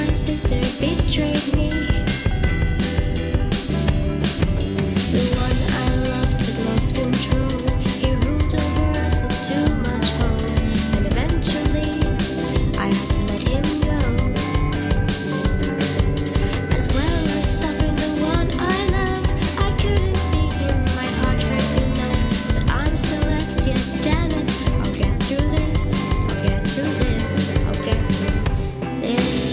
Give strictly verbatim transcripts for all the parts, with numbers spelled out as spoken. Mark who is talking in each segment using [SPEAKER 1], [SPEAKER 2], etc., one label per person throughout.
[SPEAKER 1] sister betrayed me. The one I loved had lost control. He ruled over us with too much hope. And eventually, I had to let him go. As well as stopping the one I love, I couldn't see him. My heart hurt enough, but I'm Celestia. Damn it, I'll get through this. I'll get through this. I'll get through this.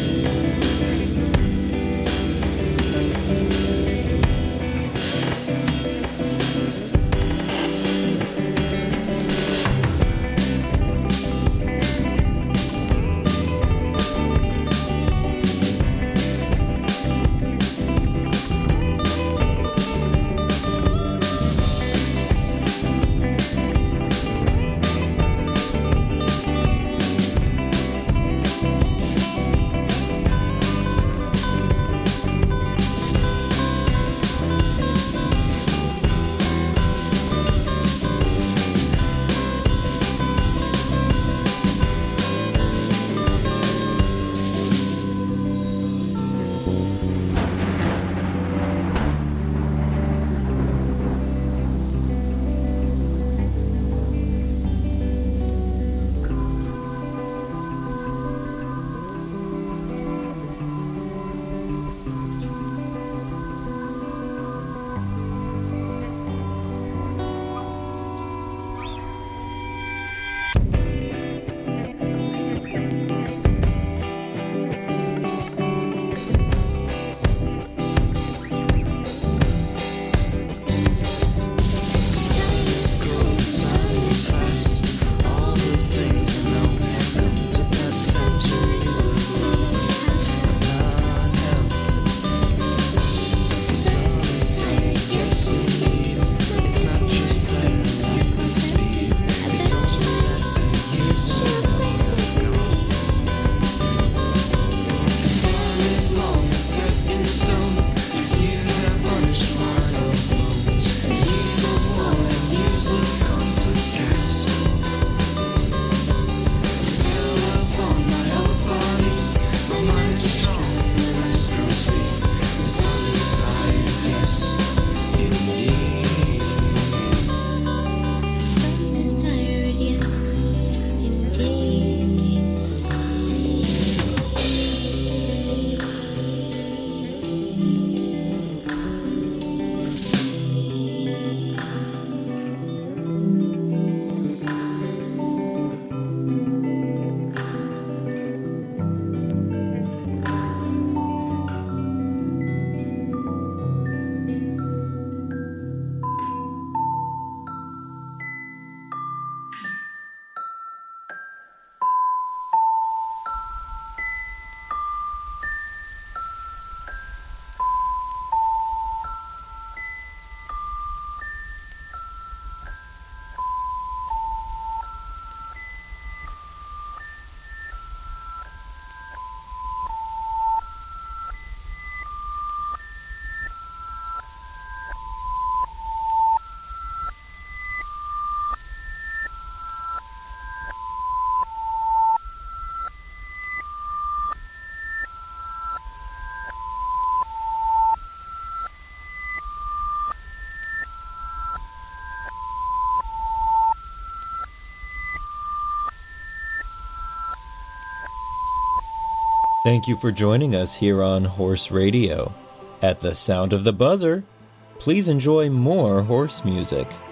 [SPEAKER 2] Thank you for joining us here on Horse Radio. At the sound of the buzzer, please enjoy more horse music.